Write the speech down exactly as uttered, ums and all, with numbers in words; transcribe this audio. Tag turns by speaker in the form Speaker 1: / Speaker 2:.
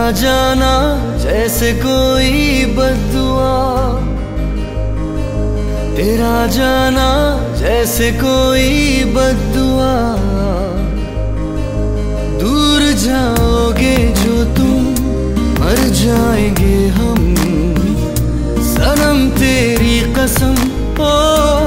Speaker 1: जाना जैसे कोई बद्दुआ, तेरा जाना जैसे कोई बद्दुआ। दूर जाओगे जो तुम, मर जाएंगे हम, सनम तेरी कसम ओ